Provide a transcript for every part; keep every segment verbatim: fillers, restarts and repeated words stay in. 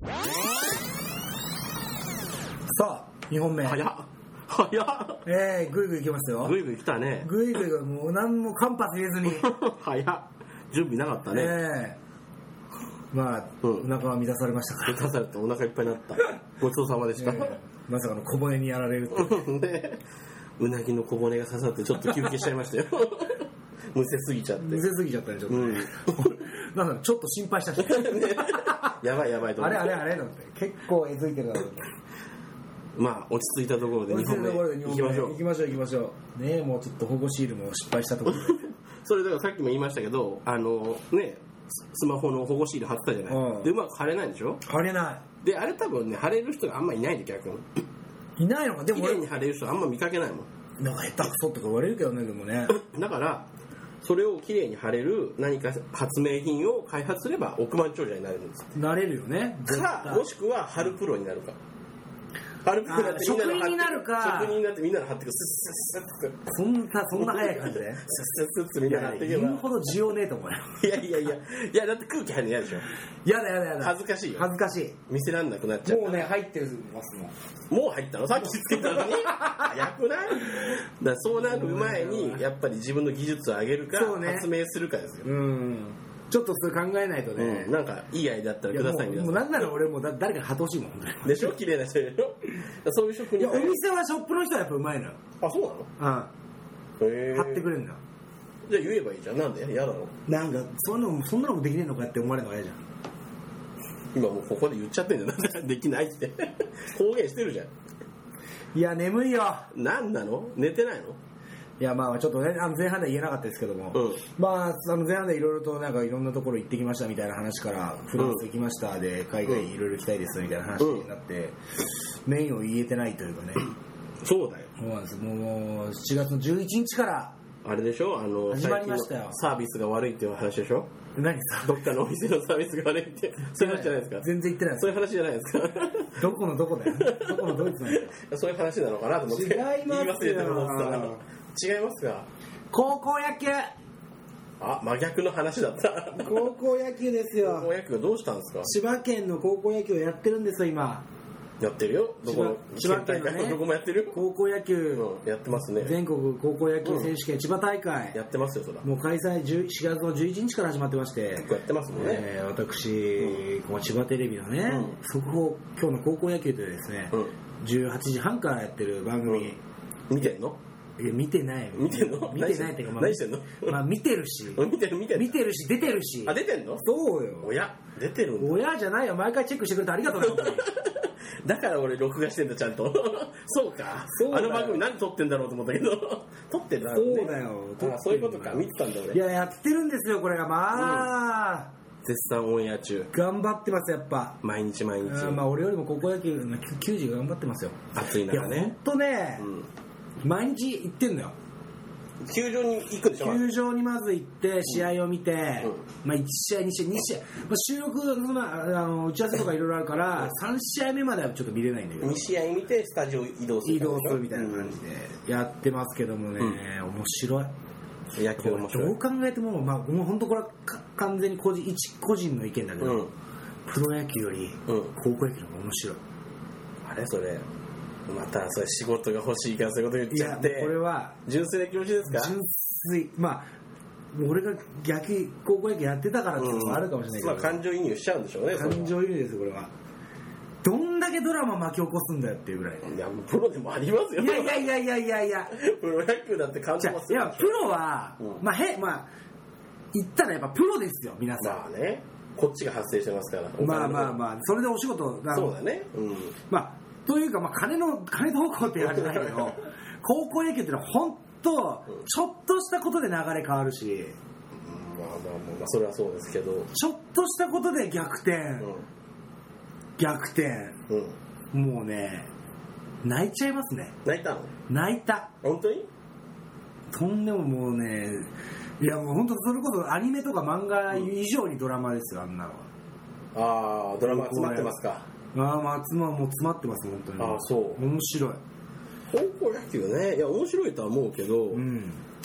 さあにほんめ早っ早っえー、ぐいぐいいきますよ。 ぐいぐい来たね。 ぐいぐいがもう何も間髪入れずに早っ準備なかったね。 えー、まあ、うん、お腹は満たされましたか。 満たされてお腹いっぱいになった。ごちそうさまでした。えー、 まさかの小骨にやられるってね、うなぎの小骨が刺さってちょっと休憩しちゃいましたよ。むせすぎちゃって。 むせすぎちゃったねちょっと、ね。うん、なんかちょっと心配したし、ね。 やばいやばいと思って。 あれあれあれなんて結構えずいてるだろうと。 まあ落ち着いたところでにほんめ行きましょう。 行きましょう行きましょう。ねえもうちょっと保護シールも失敗したところで。 それだからさっきも言いましたけど、あのねスマホの保護シール貼ってたじゃない。うん、でうまく貼れないでしょ。 貼れない。 であれ多分ね貼れる人があんまいないんで逆に。 いないのか。でも綺麗に貼れる人あんま見かけないもん。 なんか下手くそとか言われるけどねでもね。 だからそれをきれいに貼れる何か発明品を開発すれば億万長者になれるんです。 なれるよね。 かもしくは貼るプロになるか。貼るプロになって職人になるか。 職人になってみんなの貼ってく。スッスッスッスッ。 そんなそんな早い感じで。 スッスッスッみんな貼っていけば。 言うほど需要ねえと思うよ。 いやいやいやいやだって空気入るの嫌でしょ。 やだやだやだ。 恥ずかしいよ。 恥ずかしい。 見せらんなくなっちゃう。 もうね入ってますもん。 もう入ったの？さっきつけたのに早くない？だそうなる前にやっぱり自分の技術を上げるか、ね、発明するかですよ。 うん。ちょっとそれ考えないとね、 うん、なんかいいアイデアだったらください。 もう、もうなんなら俺もだ誰か貼ってほしいもんね。 でしょ、綺麗な人でしょ。そういう職人。 いやお店はショップの人はやっぱうまいのよ。 あ、そうなの？ うん。へえ。貼ってくれるんだ。 じゃあ言えばいいじゃん。なんで？嫌なの？ なんかそんなのそんなのもできねえのかって思われるのが嫌じゃん。 今もうここで言っちゃってんじゃん。なんかできないって公言してるじゃん。 いや眠いよ。 なんなの？寝てないの？ いやまあちょっとねあの前半では言えなかったですけども、うん、まああの前半でいろいろとなんかいろんなところ行ってきましたみたいな話からフランス行きましたで海外いろいろ行きたいですみたいな話になって、うん、メインを言えてないというかね。 そうだよ。 そうなんです。もうしちがつのじゅういちにちからあれでしょ、あの始まりましたよ。 サービスが悪いっていう話でしょ。 何さどっかのお店のサービスが悪いってそういう話じゃないですか。 全然言ってないです。 そういう話じゃないですか。 どこのどこだよ。どこのドイツなんだよ。 そういう話なのかなと思って。違いますよ。 言い忘れたと思ってた。違いますか。 高校野球。 あ、真逆の話だった。 高校野球ですよ。 高校野球どうしたんですか。 千葉県の高校野球をやってるんですよ今。 やってるよ。どこの千葉県のね、 どこもやってる。 高校野球、 うん、やってますね。 全国高校野球選手権、うん、千葉大会やってますよそら。 もう開催しがつのじゅういちにちから始まってまして。 結構やってますもんね。 えー、私、うん、この千葉テレビのね、うん、速報今日の高校野球というですね、うん、じゅうはちじはんからやってる番組、 うん、見てんの？ いや見てない見てんの？ 見てないっていうか、まあ、 何してんの？ まあ見てるし見てる見てる見てるし出てるし。 あ、出てんの？ そうよ。 親出てるんだ。 親じゃないよ。毎回チェックしてくれてありがとうな。 だから俺録画してんだちゃんと。そうか。そうあの番組何撮ってんだろうと思ったけど撮ってんだろうね。 そうだよ。 あ、そういうことか。見てたんだ俺。 いややってるんですよこれがまあ、 うん、絶賛オンエア中。 頑張ってますやっぱ。 毎日毎日。 あ、まあ俺よりも高校野球の球児が頑張ってますよ。 暑い中ね。 いやほんとね、うん、毎日行ってんのよ。 球場に行くんでしょ。 球場にまず行って試合を見て、うん、まあいち試合に試合に試合、まあ、収録まああの打ち合わせとかいろいろあるからさん試合目まではちょっと見れないんだけどに試合見てスタジオ移動する移動するみたいな感じでやってますけどもね、うん、面白い。 野球面白い。 どう考えてもまあもう本当これは完全に個人一個人の意見だけど、うん、プロ野球より高校野球の方が面白い。 あれそれまたそれ仕事が欲しいからそういうこと言っちゃって。いやこれは純粋な気持ちですか。 純粋。まあ俺が逆高校野球やってたからっていうのもあるかもしれないけど、 うん、まあ感情移入しちゃうんでしょうね。 感情移入ですよこれは。どんだけドラマ巻き起こすんだよっていうぐらい。 いやプロでもありますよ。 いやいやいやいやいやいやプロ野球だって感動ますよ。いやプロは、うん、まあへまあ言ったらやっぱプロですよ皆さん。 まあねこっちが発生してますから。 まあまあまあそれでお仕事そうだね、うん、 まあというか、まあ、金の金どうこうって言われないけど高校野球っていうのは本当ちょっとしたことで流れ変わるし、 うん、まあまあまあそれはそうですけどちょっとしたことで逆転、うん、逆転、うん、もうね泣いちゃいますね。 泣いたの？ 泣いた。 本当に？ とんでももうねいやもう本当それこそアニメとか漫画以上にドラマですよあんなのは。ああドラマ詰まってますか。 ああ、まあ、妻も詰まってます本当に。 ああそう。 面白い。 高校野球ねいや面白いとは思うけど、うん、県大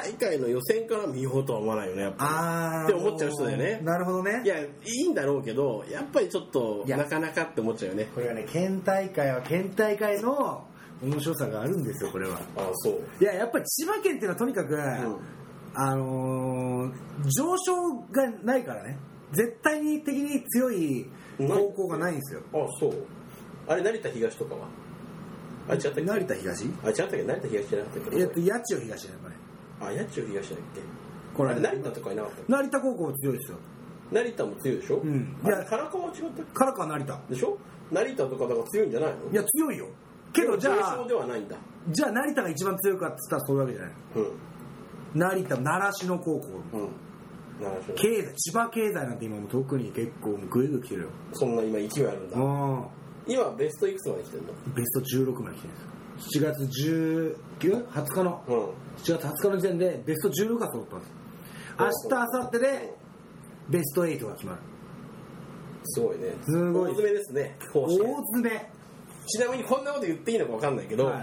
大会の予選から見ようとは思わないよねやっぱあって思っちゃう人だよね。 なるほどね。 いやいいんだろうけどやっぱりちょっとなかなかって思っちゃうよね。 これはね県大会は県大会の面白さがあるんですよこれは。 ああそう。 いややっぱり千葉県っていうのはとにかく、うん、あのー、上昇がないからね絶対に的に強い高校がないんですよ。 ああそう。あれ成田東とかはあれ違ったっけ。 成田東あ違ったっけ成田東じゃなかったっけ。 えっと八千代東だよこれ。 あ八千代東だっけ。 これ成田とかいなかったっけ。 成田高校強いですよ。 成田も強いでしょ。うん。いや唐川は違ったっけ。 唐川成田でしょ。成田とかだから強いんじゃないの。 いや強いよけどじゃあではないんだ。 じゃあ成田が一番強いかっつったらそういうわけじゃない。うん。成田習志野高校。うん。経済千葉経済なんて今も特に結構グイグイ来てるよ。 そんな今勢いあるんだ。あ今ベストいくつまで来てるの。ベストじゅうろくまで来てるんですよ。しちがつじゅうく、はつかの、うん、しちがつはつかの時点でベストじゅうろくが揃ったんです。明日明後日でベストはちが決まる。 すごいね。 すごい大詰めですね。 大詰め。 ちなみにこんなこと言っていいのか分かんないけど、はい、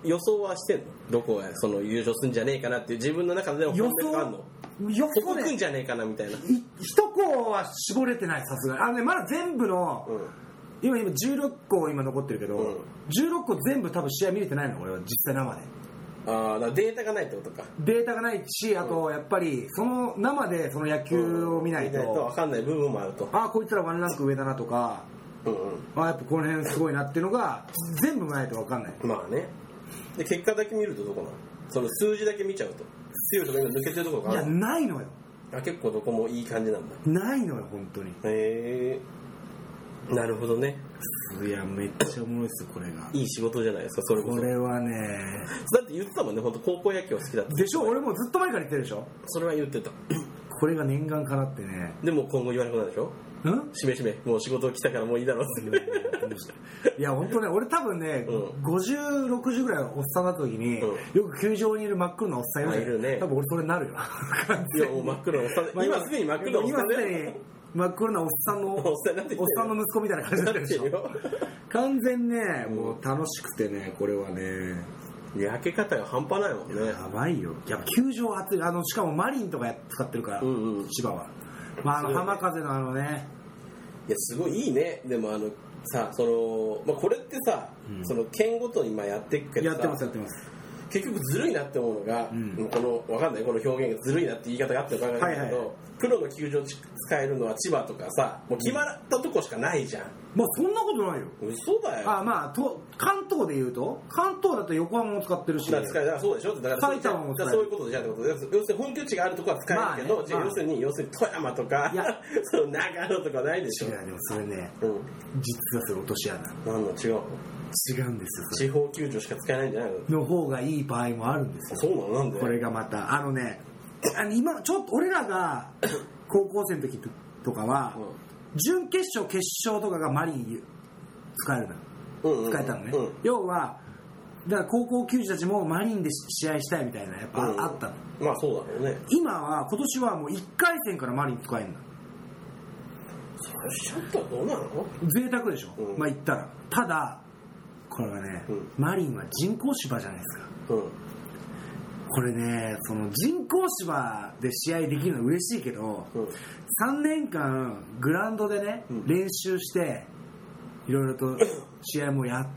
予想はしてんの。どこがその優勝するんじゃねえかなっていう自分の中での本命があるの。予想ここ来んじゃねえかなみたいな。 一校は絞れてないさすがに。あのねまだ全部の、うん、今今じゅうろっこ今残ってるけど、うん、じゅうろっこ全部多分試合見れてないの俺は実際生で。 ああだからデータがないってことか。 データがないしあとやっぱりその生でその野球を見ないと、うん、 分かんない部分もあると。 ああこいつらワンランク上だなとか、うんうん、あやっぱこの辺すごいなっていうのが全部見ないと分かんない。 まあね。で結果だけ見るとどこなの。その数字だけ見ちゃうと強いところ今抜けてるところがある。 いやないのよ。 あ結構どこもいい感じなんだ。 ないのよ本当に。 へえー、なるほどね。 いやめっちゃおもろいですよこれが。 いい仕事じゃないですかそれこそ。 これはねだって言ってたもんね本当高校野球は好きだったでしょ。俺もずっと前から言ってるでしょ。 それは言ってた。 これが念願かなってね。 でも今後言わなくなるでしょ。んしめしめもう仕事来たからもういいだろうっていや本当ね俺多分ね、うん、ごじゅうろくじゅうぐらいのおっさんだった時に、うん、よく球場にいる真っ黒なおっさんいるじゃん、いるね、多分俺それになるよ。 いやもう真っ黒なおっさん、まあ、今すでに真っ黒なおっさんで今すでに真っ黒なおっさんのおっさんの息子みたいな感じになってるでしょ。完全ねもう楽しくてねこれはね焼け方が半端ないもんね。 やばいよ。やっぱ球場熱い。あのしかもマリンとか使ってるから、うんうん、千葉は、まあ、あの浜風のあのねいやすごいいいね。でもあのさその、まあ、これってさ、うん、その県ごとに今やっていくけどさやってますやってます。 結局ずるいなって思うのが、うん、このわかんないこの表現がずるいなって言い方があってるかわかんないけど、はいはい、プロの球場使えるのは千葉とかさもう決まったとこしかないじゃん。 まあそんなことないよ。 嘘だよ。 あまあと関東で言うと関東だと横浜も使ってるし。 だから使えだからそうでしょ。だから埼玉も使える。 そういうことじゃんってことで要するに本拠地があるとこは使えるけど、まあね、じゃあ要するに、まあ、要するに富山とかその長野とかないでしょ。 いやでもそれね、うん、実はそれ落とし穴。 なんだ違うの。 違うんですよ。地方球場しか使えないんじゃないの。 の方がいい場合もあるんですよ。 そうなの。なんで。 これがまたあのねあの今ちょっと俺らが高校生の時とかは、うん、準決勝決勝とかがマリン使えるのよ、うんうん、使えたのね、うん、要はだから高校球児たちもマリンで試合したいみたいなやっぱあったの、 うん、まあそうだろうね。 今は今年はもういっかい戦からマリン使えるの。 それしちゃったらどうなの。 贅沢でしょ、うん、まあ言ったら。ただこれはね、うん、マリンは人工芝じゃないですか、うん、これねその人工芝で試合できるの嬉しいけど、うん、さんねんかんグラウンドでね、うん、練習していろいろと試合もやって、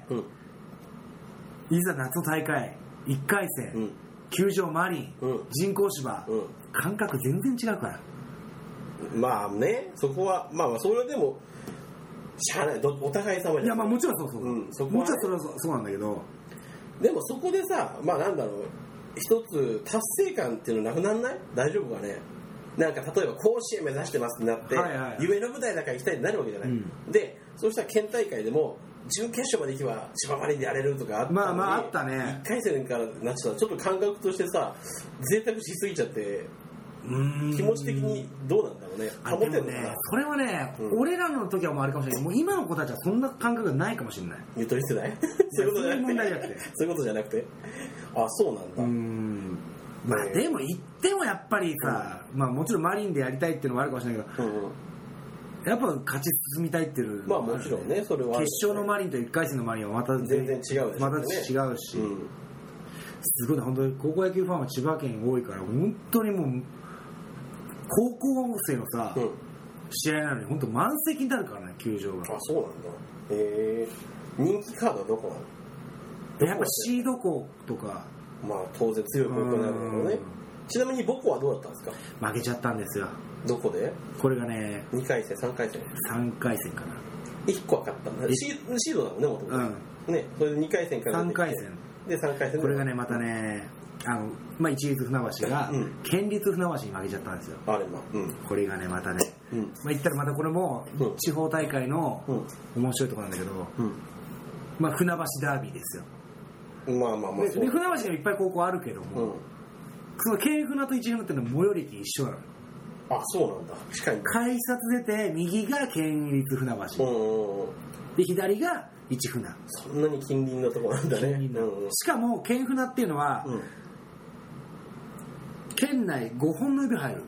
うん、いざ夏の大会いっかい戦、うん、球場マリン、うん、人工芝、うん、感覚全然違うから。 まあねそこはまあまあそれでもしゃあないお互い様じゃん。 いやまあもちろんそうそう、うん、そこはね、もちろんそれはそう、そうなんだけどでもそこでさまあなんだろう一つ達成感っていうのなくなんない。大丈夫かね。なんか例えば甲子園目指してますってなって、はいはいはい、夢の舞台だから行きたいってなるわけじゃない、うん、でそうしたら県大会でも準決勝まで行けば千葉マリンでやれるとかあったのに、 まあまああったね。 いっかい戦からなっちゃったちょっと感覚としてさ贅沢しすぎちゃって気持ち的にどうなんだろうね。保てんのかな。 ね、それはね、うん、俺らの時はもうあれかもしれないけどもう今の子たちはそんな感覚がないかもしれない。 ゆとり世代そういうことじゃなくてそういう問題じゃなくてそういうことじゃなくてあそうなんだ。うーんまあでも言ってもやっぱりさ、うん、まあもちろんマリンでやりたいっていうのもあるかもしれないけど、うんうん、やっぱ勝ち進みたいっていう、 まあもちろんねそれは、ね、 決勝のマリンといっかい戦のマリンはまた全然違うでしょ、ね、 また違うし、うん、 すごいね、本当に高校野球ファンは千葉県多いから本当にもう高校生のさ、うん、試合なのに本当満席になるからね、球場が。 あ、そうなんだ。へえ。人気カードはどこなの？ やっぱシード校とか。 まあ当然強い高校になるんだけどね。ちなみに母校はどうだったんですか？ 負けちゃったんですよ。 どこで？ これがね、 にかい戦、さんかい戦。 さんかい戦かな。 いっこは勝ったんだ。シー、シードだもんね、もともと。うん。ね、それでにかい戦からさんかい戦。でさんかい戦。 これがね、またね、あの、まあ、一律船橋が、うん、県立船橋に負けちゃったんですよ。 あれまあ、うん。これがね、またね、うん、まあ、言ったらまたこれも、地方大会の面白いところなんだけど、うん、まあ、船橋ダービーですよ。 まあまあまあ。 で、船橋がいっぱい高校あるけども、うん、その県船と一船っていうのは最寄り駅一緒なの。 あ、そうなんだ。近いんだ。 改札出て、右が県立船橋。うん、で、左が一船。 そんなに近隣のところなんだね。 うん、しかも、県船っていうのは、うん、県内ごほんの指入る。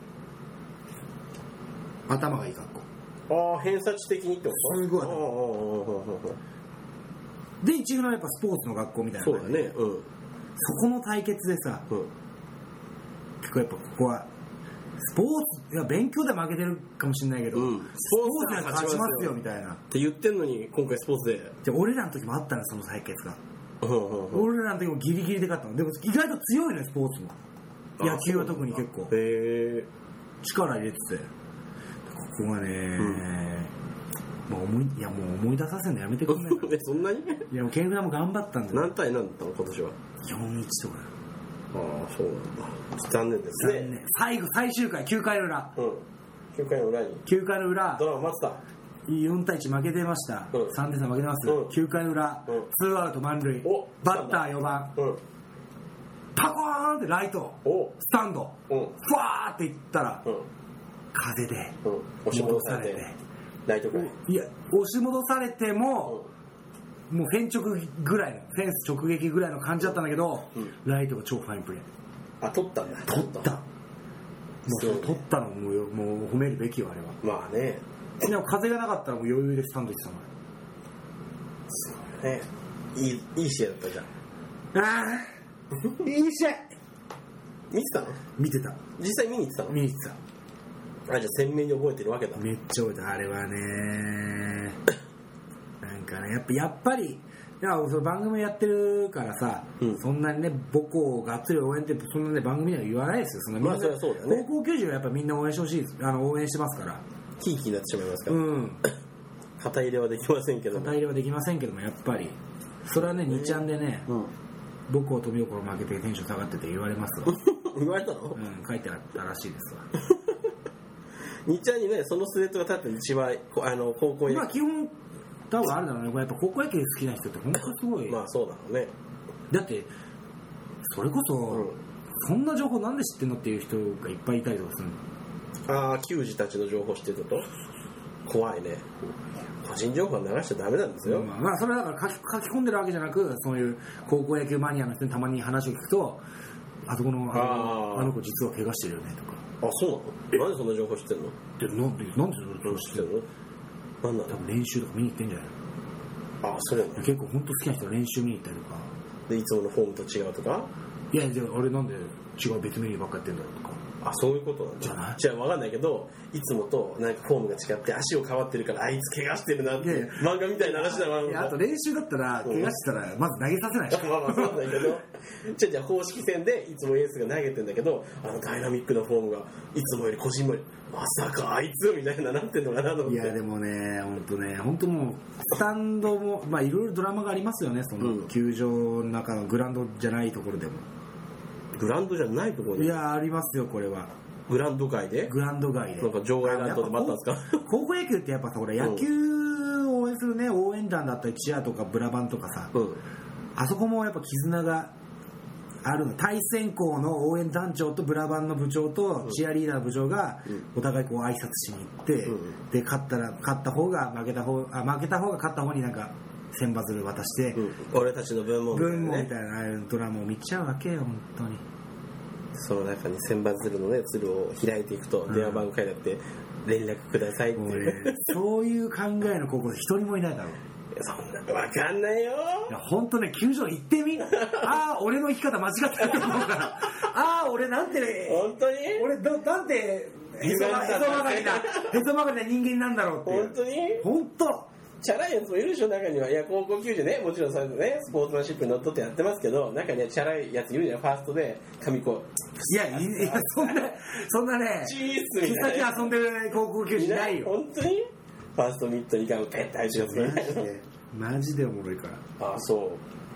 頭がいい学校。ああ、偏差値的にってこと？すごい頭。で、一船はやっぱスポーツの学校みたいな。 そうだね。うん。 そこの対決でさ、うん、結構やっぱここは、スポーツ、いや勉強で負けてるかもしれないけど、うん、スポーツで勝ちますよみたいな。 って言ってんのに、今回スポーツで。 じゃ俺らの時もあったの、その対決が。うんうんうん、俺らの時もギリギリで勝ったの。でも意外と強いね、スポーツも。野球は特に結構へ力入れてて、ここがね、うん、もう思いいやもう思い出させるのやめてくんないかそんなに？ いやケンフラも頑張ったんだよ。 何対何だったの今年は？ よんたいいちとか。 ああ、そうなんだ。残念ですね。残念。 最後最終回きゅうかいの裏。 うん。きゅうかいの裏に。 きゅうかいの裏。 ドラマ待ってた。 よんたいいち負けてました。うん、さんてんさ負けてます。うん、きゅうかいの裏、うん、ツーアウト満塁。バッターよばん。うん、パコーンってライトスタンド、うん、ふわーっていったら、うん、風で押し戻されて、ライトフライ。 いや押し戻されても、うん、もうフェン直ぐらいのフェンス直撃ぐらいの感じだったんだけど、うん、ライトが超ファインプレー。 あ、取ったんだ。 取った。もう、ね、取ったのももう褒めるべきよあれは。まあね。 でも風がなかったらもう余裕でスタンド行ってたの。 そうね。いいいい試合だったじゃん。 ああ。いい試合見てたの？ 見てた。 実際見に行ってたの？ 見に行ってた。あ、じゃあ鮮明に覚えてるわけだ。 めっちゃ覚えてる。あれはねなんかねやっぱやっぱりいやその番組やってるからさ、うん、そんなにね母校をがっつり応援ってそんなね番組では言わないですよ。そんなみんな、まあ、そりゃそうだね。高校球児はやっぱみんな応援してほしいです。あの応援してますから。 ひいきになってしまいますから。うん。肩入れはできませんけども。 肩入れはできませんけどもやっぱりそれはねにちゃんでね。うん、母校富岡の負けてテンション下がってて言われますわ言われたの？ うん、書いてあったらしいですわにちゃんにねそのスレッドが立ってる一番あの高校野球まあ基本多分あるだろうね。これやっぱ高校野球好きな人って本当すごいまあそうだろうね。 だってそれこそ、うん、そんな情報なんで知ってんのっていう人がいっぱいいたりとかするの。ああ球児たちの情報知ってると怖いね。個人情報は流しちゃダメなんですよ。 まあ、まあそれはだから書き、書き込んでるわけじゃなくそういう高校野球マニアの人にたまに話を聞くとあそこの あ, のあの子実は怪我してるよねとか。 あ、そうなの？なんでそんな情報知ってんの？ でなんでなんでそんな情報知ってんの？ なんなの？ 多分練習とか見に行ってんじゃないの？ ああ、それ、ね、 結構本当好きな人は練習見に行ったりとかでいつものフォームと違うとか。 いやじゃあ俺なんで違う別メニューばっかやってんだろうとか。 あ、そういうことなんだ。 じゃない？ じゃあ分かんないけどいつもとなんかフォームが違って足を変わってるからあいつ怪我してるなって漫画みたいな話だな。 いやあと練習だったら怪我したらまず投げさせないしまあまあそうなんだけどじゃあじゃあ公式戦でいつもエースが投げてんだけどあのダイナミックなフォームがいつもより個人もよりまさかあいつみたいななってんのかなと思って。 いやでもね本当ね本当もうスタンドもまあいろいろドラマがありますよね。その球場の中のグラウンドじゃないところでも。 グラウンドじゃないところで。 いやありますよこれは。 グラウンド外で？ グラウンド外で。 なんか場外ラウンドでもあったんですか？ 高校野球ってやっぱさ、これ野球を応援するね、応援団だったりチアとかブラバンとかさ、うん、あそこもやっぱ絆があるの。対戦校の応援団長とブラバンの部長とチアリーダーの部長がお互いこう挨拶しに行って、うん、で勝ったら勝った方が負けた方あ負けた方が勝った方になんか千羽鶴渡して、うん、 俺たちの分も、 ね、分もみたいなドラマを見ちゃうわけよ本当に。 その中に千羽鶴のね鶴を開いていくと電話番号書いてあって連絡くださいっていう、 ね、そういう考えの高校生一人もいないだろう。 そんな分かんないよ。 いや本当ね、球場行ってみ。ああ俺の生き方間違ってると思うから。ああ俺なんてね、 本当に俺どなんてへそ曲がりなへそ曲がりな人間なんだろうっていう。 本当に本当チャラいやつもいるでしょ、中には。いや、高校球児ね、もちろんそういうね、スポーツマンシップにのっとってやってますけど、中にはチャラいやついるじゃん、ファーストで、髪こう。 いや、いや、そんな、そんなね、 チースみたいな。 遊んでる高校球児ないよ。 本当にファーストミットにガムペッて入ってるやつね。 マジでおもろいから。 ああ、そう。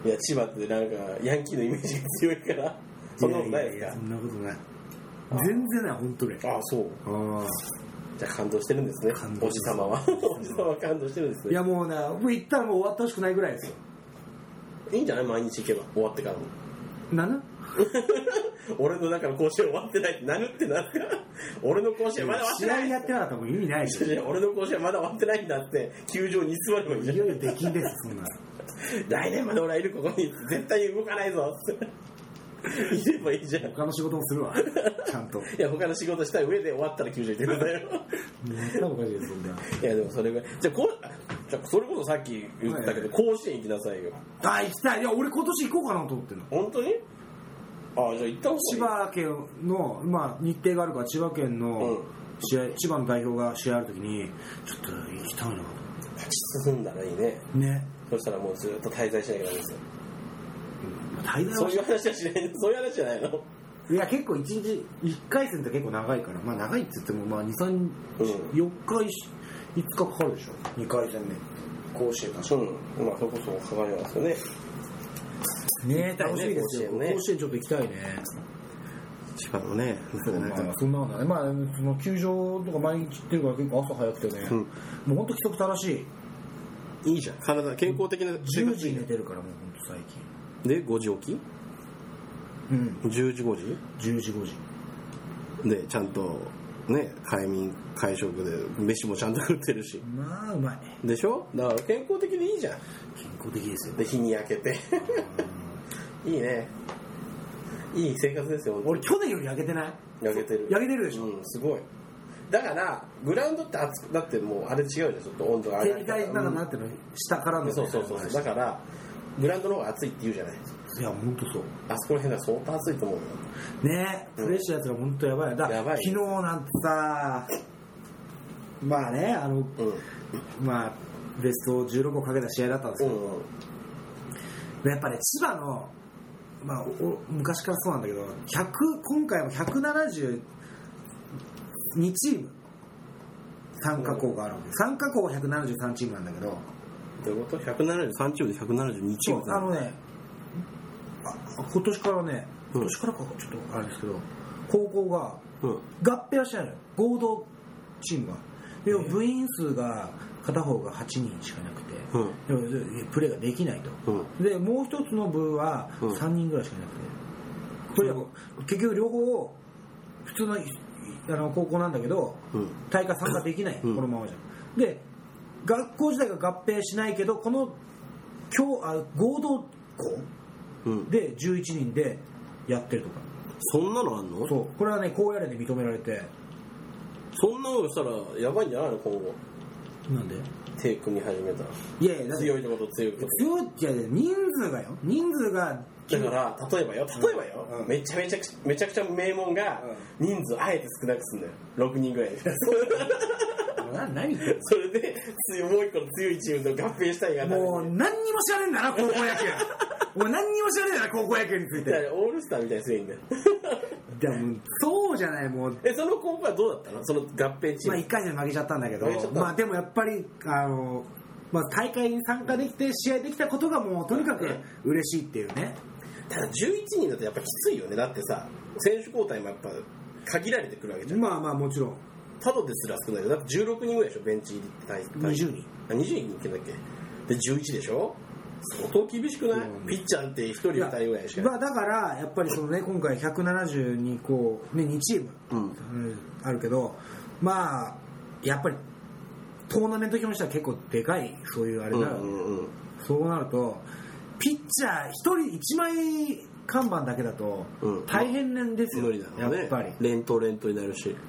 いや、千葉ってなんか、ヤンキーのイメージが強いから、そんなことないですか？ いやいや、そんなことない。全然ない、本当に。 ああ、そう。ああ。じゃあ感動してるんですね、おじさまは。おじさまは感動してるんですね。 いやもうね、もう行ったらもう終わってほしくないぐらいですよ。 いいんじゃない？毎日行けば、終わってからも。 なぬ俺の中の甲子園終わってないってなるってなんか俺の甲子園まだ終わってない。 試合やってなかったらもう意味ないし。 俺の甲子園まだ終わってないんだって球場に座ればいいじゃん。 いよいよできんです、そんな。 来年まで俺はいるここに絶対に動かないぞって。いればいいじゃん。 他の仕事もするわ。ちゃんと。いや他の仕事した上で終わったら球場行ってるんだよ。 またおかしいですそんな。いやでもそれがじゃあこじゃあそれこそさっき言ったけど、はい、甲子園行きなさいよ。 あ行きたい。いや俺今年行こうかなと思ってるの。 本当に？あじゃあ行った方がいい。 千葉県のまあ日程があるから千葉県の試合、うん、千葉の代表が試合あるときにちょっと行きたいなと。 立ち進んだらいいね。 ね。 そしたらもうずっと滞在しなきゃダメですよ。 そういう話はしない。そういう話じゃないの。 いや結構一日一回戦って結構長いから、まあ長いって言ってもまあ二三四日いつかかかるでしょ。二回戦目甲子園確か。 うん。まあそれこそかかりますよね。 ねえ楽しみですよね。甲子園ちょっと行きたいね。 千葉のね。 そうまあそんなことない。まあその球場とか毎日行ってるから結構朝早くてね。うん、もう本当規則正しい。いいじゃん。体健康的なじゅうじに寝てるからもう本当最近。 でごじ起き？うん。じゅうじごじ？ じゅうじごじ。 でちゃんとね快眠会食で飯もちゃんと食ってるし。 まあうまい。 でしょ？だから健康的でいいじゃん。 健康的ですよ。 で日に焼けていいね。いい生活ですよ。 俺去年より焼けてない？ 焼けてる。 焼けてるでしょ。 うんすごい。だからグラウンドって暑くだってもうあれ違うじゃんちょっと温度が上がる。 天体なんかなっての下からの。 そうそうそうだからグラウンドの方が暑いって言うじゃない。 いや本当そう。 あそこら辺が相当暑いと思うよ。 ねえ、プレッシャーやつが本当やばい。だやばい。 昨日なんてさ、まあねあの、うん、まあベストじゅうろくをかけた試合だったんですけど、うんうん、やっぱね千葉のまあお昔からそうなんだけど、ひゃく今回もひゃくななじゅうにチーム参加校があるわけ。参加校はひゃくななじゅうさんチームなんだけど。 どういうこと？ひゃくななじゅうさんチームでひゃくななじゅうにチーム。 あのね、あ今年からね、今年からかちょっとあれですけど、高校が合併はしないのよ。合同チームが。でも部員数が片方がはちにんしかいなくて、うん、でもプレーができないと。うん、でもう一つの部はさんにんぐらいしかいなくて、これは結局両方普通のあの高校なんだけど、うん、大会参加できない、うん、このままじゃん。で学校自体が合併しないけどこの今日あ合同校でじゅういちにんでやってるとか、 そんなのあんの？ そうこれはね高野連で認められて。 そんなのしたらやばいんじゃないの今後。 なんで？ 手組み始めたら。 いやいや強いとこと強いとこ強いっていや人数がよ人数がだから例えばよ例えばよ、うん、めちゃめちゃめちゃくちゃ名門が人数あえて少なくすんだよろくにんぐらいでな何それで強もう一個の強いチームと合併したいがもう何にも知らねえんだな高校野球もう何にも知らねえんだな高校野球についてオールスターみたいにすればいいんだよでもそうじゃないもうえその高校はどうだったのその合併チーム。 まあいっかい戦負けちゃったんだけどまあでもやっぱりあの、まあ、大会に参加できて試合できたことがもうとにかく嬉しいっていうね。 ただじゅういちにんだとやっぱきついよね。だってさ選手交代もやっぱ限られてくるわけじゃん。 まあまあもちろんただですら少ないよ。だってじゅうろくにんぐらいでしょベンチ入りにじゅうにんあにじゅうにんいけんだっけでじゅういちでしょ相当厳しくない、うん、ピッチャーってひとりふたりぐらいしか。 まあ、だからやっぱりその、ね、今回ひゃくななじゅうにこう、ね、にチーム、うんうん、あるけどまあやっぱりトーナメント表にしたら結構でかいそういうあれだよね、うんうんうん、そうなるとピッチャーひとりいちまい看板だけだと大変なんですよ、 うん、無理だろうね。やっぱり連投連投になるし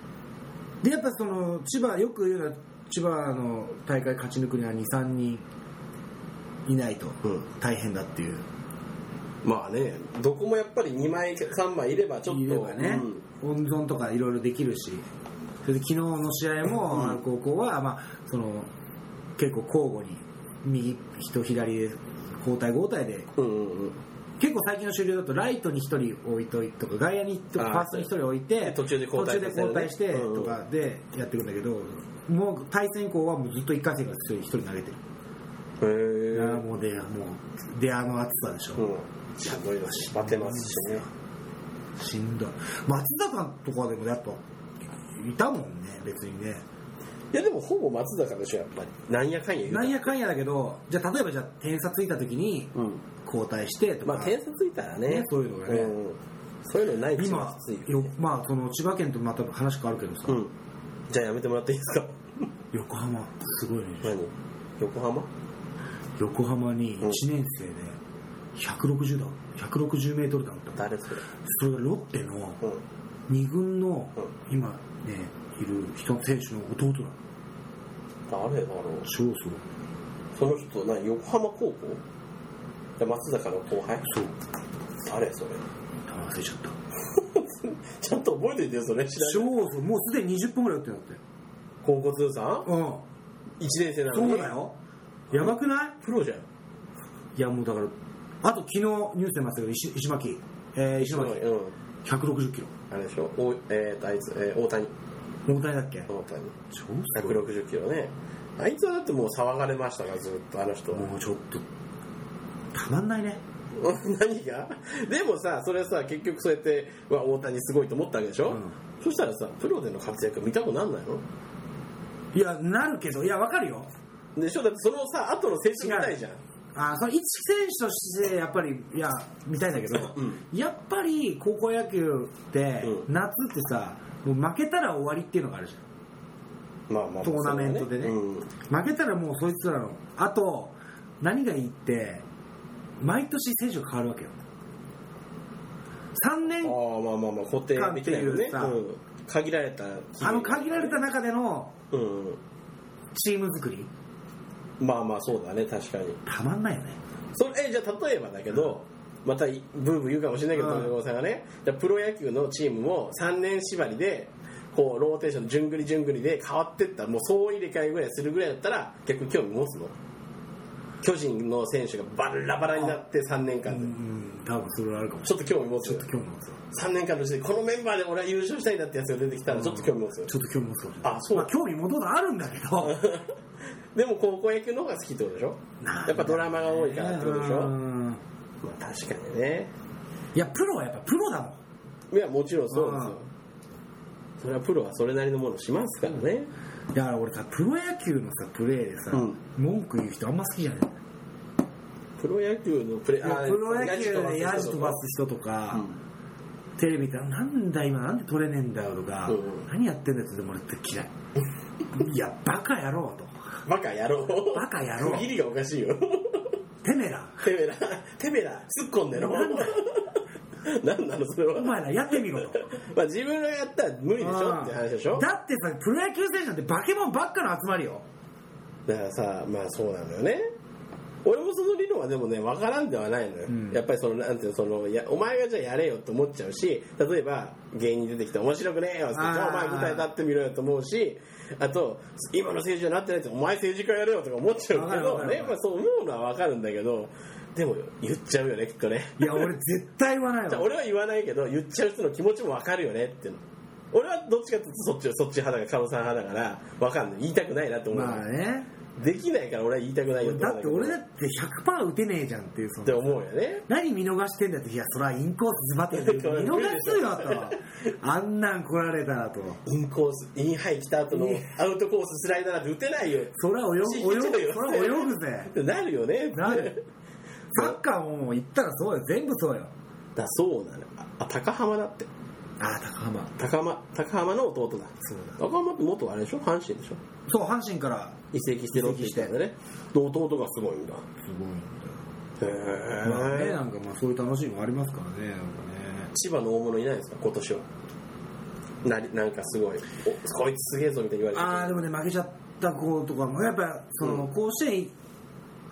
でやっぱその千葉よく言うのは千葉の大会勝ち抜くにはにさんにんいないと大変だっていう、 うん、まあねどこもやっぱりにまいさんまいいればちょっといればね、うん、温存とかいろいろできるし、それで昨日の試合も、うん、高校は、まあ、その結構交互に右と左で交代交代で、うんうんうん、結構最近の終了だとライトにひとり置いといてとか外野にとかファーストにひとり置いて途中で交代、 ね、交代してとかでやっていくんだけど、うんうん、もう対戦校はもうずっといっかい戦からひとり投げてる。へー、もうでもうであの暑さでしょ、うん、 しんどいだしバテますしね、 しんどい。松坂とかでもやっぱいたもんね別にね。 いやでもほぼ松坂でしょやっぱり。なんやかんや言うなんやかんやだけど、じゃあ例えばじゃあ点差ついた時に交代してとか、 うん、まあ点差ついたらね、ねそういうのがね、 うん、そういうのないチームきついよね。まあその千葉県とまた話変わるけどさ、うん、 じゃあやめてもらっていいですか。 横浜すごいね。 何横浜横浜にいちねん生でひゃくろくじゅうだひゃくろくじゅうメートル弾だった。 誰それ。 それがロッテのに軍の今ねいる人選手の弟だ。 誰だろう。 そうそう。 その人何横浜高校。松坂の後輩。 そう。 誰それ。 忘れちゃった。 ちゃんと覚えていてよそれ。 そうそう。もうすでににじゅっぽんぐらいやってるんだって。 高校通算？ うん。 いちねん生なのに。 そうだよ。やばくない？ プロじゃん。 いやもうだからあと昨日ニュース出ましたけど 石, 石巻、えー、石巻、うん、ひゃくろくじゅっキロ。 あれでしょ。おえー、とあいつ、えー、大谷。 大谷だっけ？ 大谷。超ひゃくろくじゅっキロね。あいつはだってもう騒がれましたからずっとあの人は。 もうちょっとたまんないね。 何が？でもさそれさ結局そうやってわ大谷すごいと思ったわけでしょ。うん、そしたらさプロでの活躍見たくなんないの？ いやなるけどいやわかるよ。 でしょだってそのさ後の選手見たいじゃん。 あその一選手としてやっぱりいや見たいんだけど、うん、やっぱり高校野球って、うん、夏ってさもう負けたら終わりっていうのがあるじゃん、まあまあ、トーナメントでね、うん、負けたらもうそいつらのあと何がいいって毎年選手が変わるわけよ。さんねんかんっていうさ、うん、 限られたあの限られた中でのチーム作り、 まあまあそうだね確かにたまんないよね。 それえじゃあ例えばだけど、うん、またブーブー言うかもしれないけど富永さんがねじゃあプロ野球のチームもさんねん縛りでこうローテーション順繰り順繰りで変わってったもう総入れ替えぐらいするぐらいだったら結構興味持つの。巨人の選手がバラバラになってさんねんかんで、うん、 多分それはあるかもちょっと興味持つ。 ちょっと興味持つ。 さんねんかんのうちでこのメンバーで俺は優勝したいんだってやつが出てきたらちょっと興味持つ。 ちょっと興味持つ。 あそう、 まあ、興味持つのあるんだけどでも高校野球の方が好きってことでしょ。やっぱドラマが多いからってことでしょ。まあ確かにね。 いやプロはやっぱプロだもん。いやもちろんそうですよ。それはプロはそれなりのものしますからね。 だから俺さプロ野球のさプレーでさ、うん、文句言う人あんま好きじゃない。 プロ野球のプレー、 プロ野球でヤジ飛ばす人とか、うん、テレビでなんだ今なんで取れねえんだよとか、うん、何やってんだよってでも俺って嫌い。いやバカ野郎と。 バカ野郎。 バカ野郎。 区切りがおかしいよ。 てめら。 てめら。てめら。突っ込んでろ。なんだ。なんなのそれは。 お前らやってみろと。 まあ自分がやったら無理でしょって話でしょ。 だってさプロ野球選手なんてバケモンばっかの集まりよ。 だからさまあそうなんだよね。俺もその理論はでもね分からんではないのよ、うん、やっぱりそのなんていうのそのやお前がじゃあやれよって思っちゃうし例えば芸人出てきて面白くねえよってじゃあお前舞台立ってみろよと思うしあと今の政治家になってないってお前政治家やれよとか思っちゃうけどね、まあ、そう思うのは分かるんだけどでも言っちゃうよねきっとね。 いや俺絶対言わないわ。 俺は言わないけど言っちゃう人の気持ちも分かるよねっていうの。俺はどっちかっていうとそっちそっち派だからカノさん派だから分かんない言いたくないなって思う。 まあねできないから俺は言いたくないよってだって俺だって ひゃくパーセント 打てねえじゃんっていうそのって思うよね。 何見逃してんだっていやそれはインコースズバって見逃すよとあんなん来られたらとインコースインハイ来た後のアウトコーススライダーなんて打てないよ。 それは泳ぐ泳ぐそれは泳ぐぜってなるよね。 なるサッカーも言ったらそうよ全部そうよ。 だそうなの。あ高浜だって。 ああ高浜高浜高浜の弟だ。 そうだ。 高浜って元あれでしょ阪神でしょ。 そう阪神から移籍してロッテしてんだね。弟がすごいんだ。 すごいんだ。へえ。まあねなんかまあそういう楽しみもありますからねなんかね。 千葉の大物いないですか今年は。なりなんかすごいおこいつすげえぞみたいに言われて。 ああでもね負けちゃった子とかもやっぱその、うん、甲子園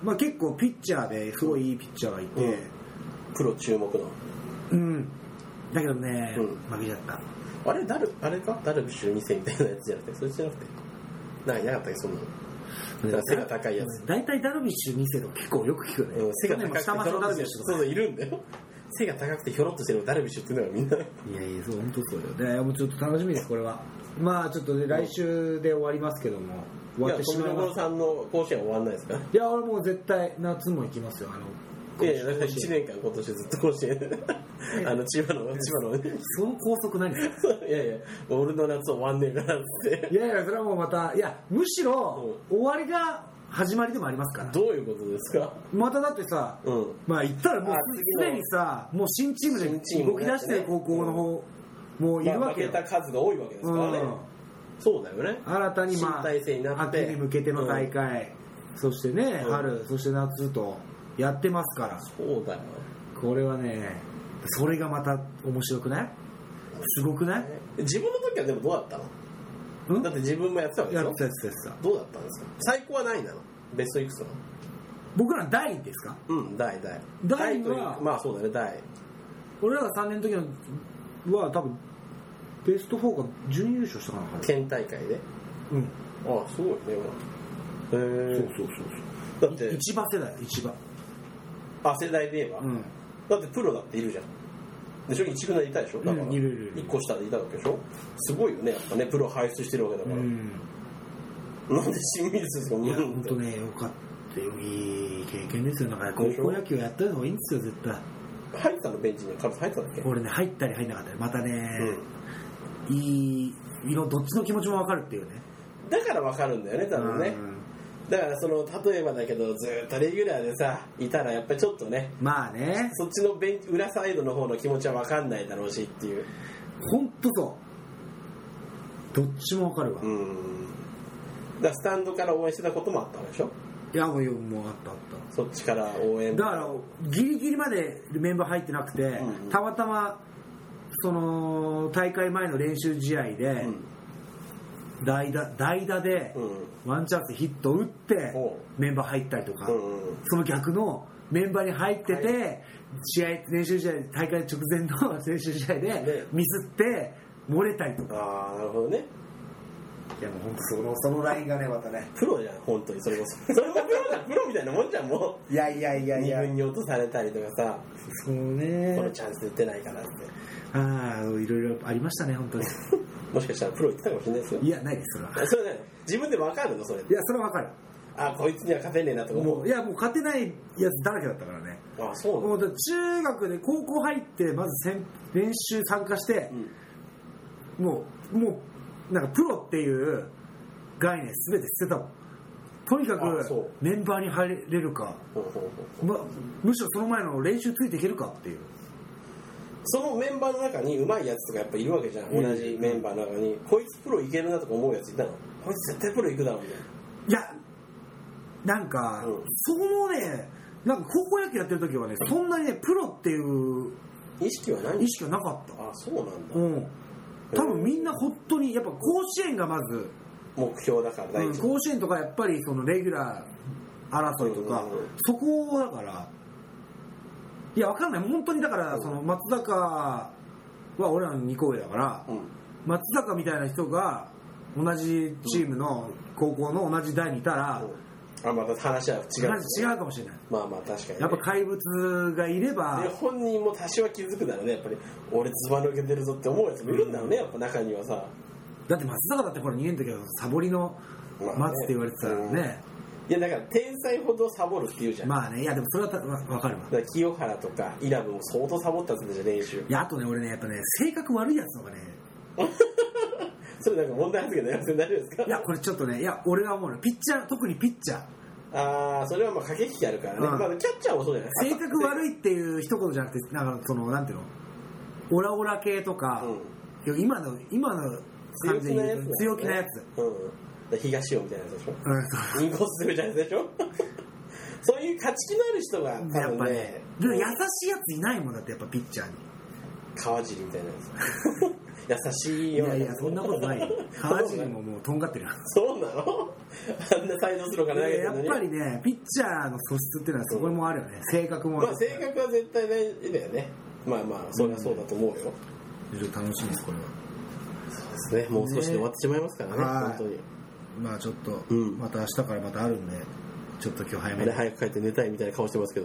まあ、結構ピッチャーですごいいいピッチャーがいて、うん、 プロ注目のうんだけどね、うん、負けちゃった。 あれダルあれかダルビッシュに世みたいなやつじゃなくてそれじゃなくてなんかいなかったっけそんなの背が高いやつ。 大体ダルビッシュに世の結構よく聞くね、 うん、背が高くてひょろっとしてるそうそういるんだよ。背が高くてひょろっとしてるダルビッシュっていうのがみんな。いやいやそう本当そうよ。でもうちょっと楽しみですこれは。まあちょっとね来週で終わりますけども、終わってしまいます。いや富所さんの甲子園終わんないですか。いや俺もう絶対夏も行きますよ。あのいやいやだからいちねんかん今年ずっと甲子園あの千葉の千葉のその高速何ですか。 いやいや俺の夏終わんねえからって。 いやいやそれはもうまたいやむしろ、うん、終わりが始まりでもありますから。 どういうことですか。 まただってさ、うん、まあ言ったらもうすでにさもう新チームで動き出してる高校の方、うん、もういるわけよ。 まあ、負けた数が多いわけですからね、うん、そうだよね。 新たにまあ新体制になって秋に向けての大会、うん、そしてね、うん、春そして夏とやってますから。 そうだよ。 これはねそれがまた面白くないすごくない。 自分の時はでもどうだったの。だって自分もやってたわけでしょ。やってたやってた。どうだったんですか。最高は何なの。ベストいくつなの。 僕ら大ですか。 うん大大大はまあそうだね大。 俺らがさんねんの時のは多分ベストフォーか準優勝したかな。 県大会で。うんああすごいね。へえそうそうそうそう。だって市場世代市場。 あ世代で言えば、うん、だってプロだっているじゃんでしょ。一軍でいたでしょ。だから、うん、いるいるいるいっこ下でいたわけでしょ。すごいよねやっぱねプロ輩出してるわけだから、うん、なんで親密ですか。 いや本当ねよかったよ。いい経験ですよ。だから高校野球やった方がいいんですよ絶対。 入ったのベンチにカブス入ったんだっけ。 俺ね入ったり入んなかったりまたね、うん、いい色どっちの気持ちも分かるっていうね。 だから分かるんだよね多分ね、うんだからその例えばだけどずっとレギュラーでさいたらやっぱりちょっとねまあねそっちのベン裏サイドの方の気持ちは分かんないだろうしっていう。 本当そうどっちも分かるわ。うんだからスタンドから応援してたこともあったでしょ。 いやもうもうあったあった。 そっちから応援だからギリギリまでメンバー入ってなくて、うんうん、たまたまその大会前の練習試合で、うん代打, 代打でワンチャンスヒット打ってメンバー入ったりとか、うんうん、その逆のメンバーに入ってて、はい、試合練習試合大会直前の練習試合でミスって漏れたりとか。 ああなるほどね。 いやもう本当そのそのラインがねまたねプロじゃん本当にそれこそそれもプロじゃんプロみたいなもんじゃんもう。いやいやいやいやに軍に落とされたりとかさそうねこのチャンスで打てないからってああいろいろありましたね本当にもしかしたらプロ行ってたかもしれないですよ。 いやないですそれは。 それね自分で分かるのそれ。いやそれは分かる。 あこいつには勝てねえなと思う。 もういやもう勝てないやつだらけだったからね。 あそうなの。 もう中学で高校入ってまず練習参加して、うん、もうもうなんかプロっていう概念全て捨てたもん。とにかくメンバーに入れるか、ま、むしろその前の練習ついていけるかっていう。 そのメンバーの中に上手いやつとかやっぱいるわけじゃん、うん、同じメンバーの中に、うん、こいつプロいけるなとか思うやついたの。こいつ絶対プロいくだろうみたいな。 いやなんか、うん、そのねなんか高校野球やってる時はねそんなにねプロっていう意識はない意識はなかった。 あそうなんだ、 うん、多分みんな本当にやっぱ甲子園がまず目標だから大事、うん、甲子園とかやっぱりそのレギュラー争いとか、うんうんうん、そこだからいやわかんない本当にだからその松坂は俺らのにこ上だから、うん、松坂みたいな人が同じチームの高校の同じ代にいたら、 うん、あまた話は違う、ね、 話違うかもしれない。 まあまあ確かに、ね、 やっぱ怪物がいればで本人も多少は気づくだろうねやっぱり俺ずば抜けてるぞって思うやつもいるんだろうね、うん、やっぱ中にはさ。 だって松坂だってほらにねんの時はサボりの松って言われてたらね、まあねいやだから天才ほどサボるって言うじゃん。 まあねいやでもそれは分かるわ。 だから清原とかイラブも相当サボったやつじゃん練習。 いやあとね俺ねやっぱね性格悪いやつのがねそれなんか問題発言になりません大丈夫ですか。 いやこれちょっとねいや俺は思うのピッチャー特にピッチャーああそれはまあ駆け引きあるからね、うんまあ、キャッチャーもそうじゃない性格悪いっていう一言じゃなくてなんかそのなんていうのオラオラ系とか、うん、今の今の強気なやつ、ね、 強気なやつ、うん東尾みたいなやつでしょ、うん、インコースするじゃないでしょそういう勝ち気のある人が多分ねやっぱねでも優しいやついないもんだってやっぱピッチャーに川尻みたいなや優しいよ。 いやいや、そんなことないよ。川尻ももうとんがってる。 そうなの？あんな才能するから投げてるのに。 やっぱりね、ピッチャーの素質っていうのはそこもあるよね。性格もある。 まあ性格は絶対大事だよね。まあまあ、それはそうだと思うよ。 非常に楽しみです、これは。 そうですね、もう少しで終わってしまいますからね、ね本当に。 まあちょっと、うん、また明日からまたあるんで、ちょっと今日早めに。 あれ早く帰って寝たいみたいな顔してますけど。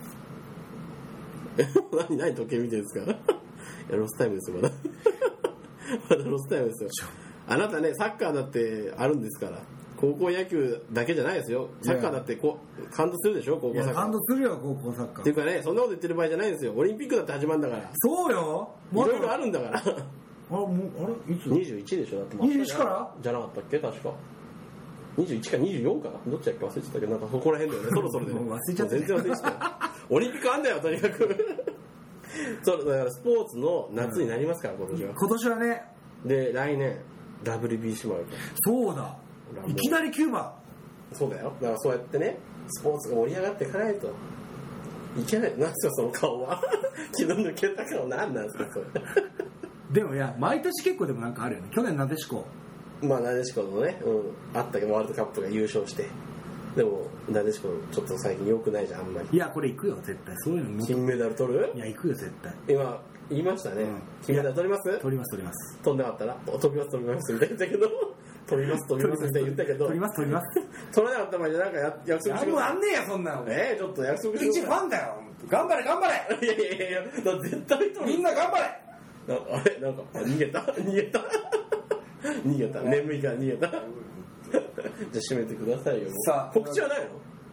何、何時計見てるんですか？いや、ロスタイムですよ、まだ。まだロスタイムですよ。あなたね、サッカーだってあるんですから。高校野球だけじゃないですよ。サッカーだってこう感動するでしょ、高校サッカー。 感動するよ、高校サッカー。 っていうかね、そんなこと言ってる場合じゃないんですよ。オリンピックだって始まるんだから。 そうよ。 いろいろあるんだから。 あれ、もう、あれ、いつ ?にじゅういち でしょ、だって。 にじゅういちからじゃなかったっけ、確か。にじゅういちかにじゅうよんかな、どっちだっけ忘れちゃったけど、なんかそこら辺だよね、そろそろで、ね。 もう忘れちゃった、 ね。全然忘れちゃったよ。オリンピックあんだよ、とにかく。そうだからスポーツの夏になりますから、今年は。 今年はね。 で、来年 ダブリュービーシー もあるから。 そうだ。いきなりキューバ。 そうだよ。だからそうやってね、スポーツが盛り上がっていかないといけない。なんですかその顔は。気の抜けた顔なんなんですかそれ。 でもいや、毎年結構でもなんかあるよね。去年なでしこ。 まあなでしこのね、うん、あったけどワールドカップが優勝して。でもなでしこちょっと最近良くないじゃん、あんまり。 いや、これ行くよ絶対。そういうのも金メダル取る？ いや、行くよ絶対。 今言いましたね。うん、金メダル取ります？ 取ります取ります。 取んなかったら飛びます飛びますみたいな言ったけど。取ります取りますって言ったけど取ります取ります取らなかった場合じゃなんか約束してください。 もうあんねえやそんなの。 えー、ちょっと約束してください。 一ファンだよ。頑張れ頑張れ。 いやいやいや絶対取る。 みんな頑張れ。 あれなんか逃げた逃げた逃げた眠いから逃げた。じゃあ締めてくださいよ。さあ告知はないの？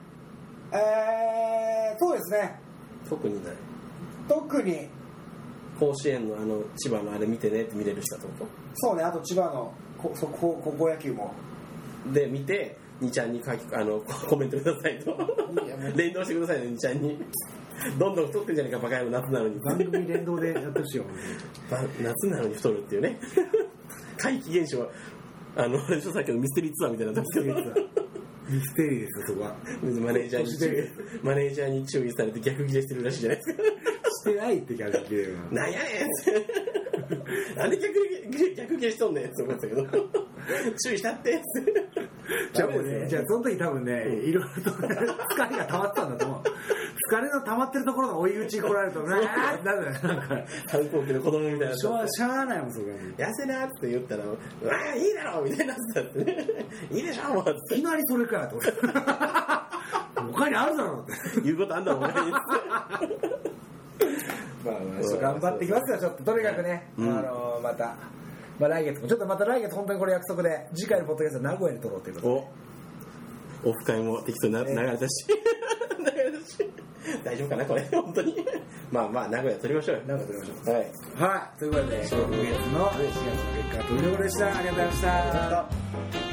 えー、そうですね。 特にない。 特に甲子園のあの千葉のあれ見てねって見れる人ってこと？ そうね。あと千葉のこそこ高校野球もで見てにちゃんに書きあのコメントくださいと連動してくださいねにちゃんに。どんどん太ってんじゃねえかバカ野郎夏なのに。 番組連動でやってほしいよ。 夏なのに太るっていうね。怪奇現象。あのさっきのミステリーツアーみたいな時けどミステリーですよそこは。 マネージャーに注意マネージャーに注意されて逆ギレしてるらしいじゃないですか。 してないって逆ギレ。 なんやねんってなんで逆ギレ逆ギレしとんねんって思ったけど注意したってじゃあもうね、じゃあその時多分ね、いろいろと疲れが溜まってたんだと思う。疲れの溜まってるところの追い打ち来られるとね、あーってなるよね。なんか反抗期の子供みたいな。 しゃあ、しゃあないもんそれ。 痩せなって言ったら、うわーいいだろみたいになってたってね。いいでしょもう。 いきなりそれかよと。他にあるだろうって。 言うことあんだろ他に。 まあまあ、ちょっと頑張っていきますよ、ちょっと。とにかくね、うん、あのー、また、まあ来月も、ちょっとまた来月本当にこれ約束で、次回のポッドキャストは名古屋に撮ろうということで。 お、オフ会も適当に流れたし。流れたし。大丈夫かなこれ、本当に。まあまあ、名古屋撮りましょうよ。 名古屋撮りましょう。 はい。 はい。ということで、しがつのしがつの結果というところでした。ありがとうございました。